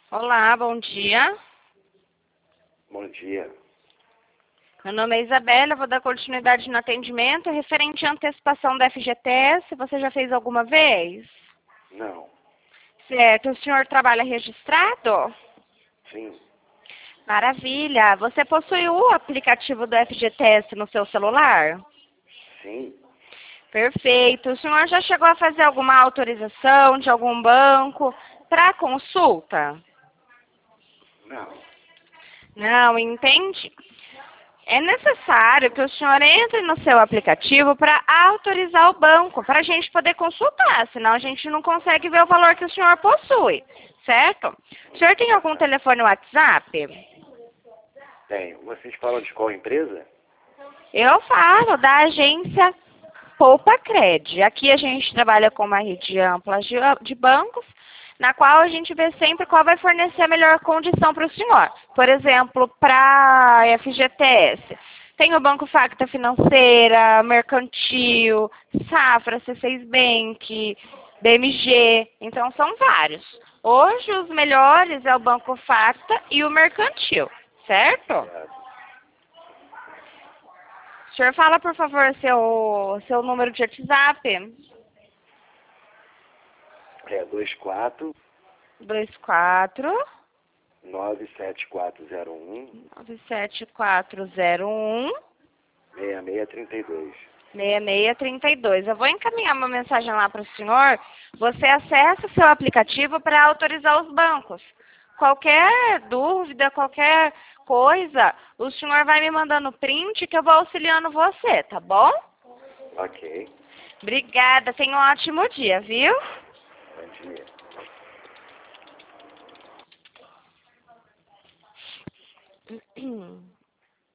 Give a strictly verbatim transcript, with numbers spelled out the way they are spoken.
Olá, bom dia. Bom dia. Meu nome é Isabela, vou dar continuidade no atendimento referente à antecipação da F G T S. Você já fez alguma vez? Não. Certo. O senhor trabalha registrado? Sim. Maravilha. Você possui o aplicativo do F G T S no seu celular? Sim. Perfeito. O senhor já chegou a fazer alguma autorização de algum banco para consulta? Não. Não, entende? É necessário que o senhor entre no seu aplicativo para autorizar o banco, para a gente poder consultar, senão a gente não consegue ver o valor que o senhor possui, certo? O senhor tem algum telefone WhatsApp? Tenho. Vocês falam de qual empresa? Eu falo da agência Poupa Cred. Aqui a gente trabalha com uma rede ampla de, de bancos, na qual a gente vê sempre qual vai fornecer a melhor condição para o senhor. Por exemplo, para a F G T S. Tem o Banco Facta Financeira, Mercantil, Safra, C seis Bank, B M G. Então, são vários. Hoje, os melhores é o Banco Facta e o Mercantil, certo? Certo. O senhor fala, por favor, seu, seu número de WhatsApp. É dois quatro dois quatro nove sete quatro zero um nove sete quatro zero um seis seis três dois. seis seis três dois. Eu vou encaminhar uma mensagem lá para o senhor. Você acessa o seu aplicativo para autorizar os bancos. Qualquer dúvida, qualquer coisa, o senhor vai me mandando print que eu vou auxiliando você, tá bom? Ok. Obrigada. Tenha um ótimo dia, viu? Bom dia.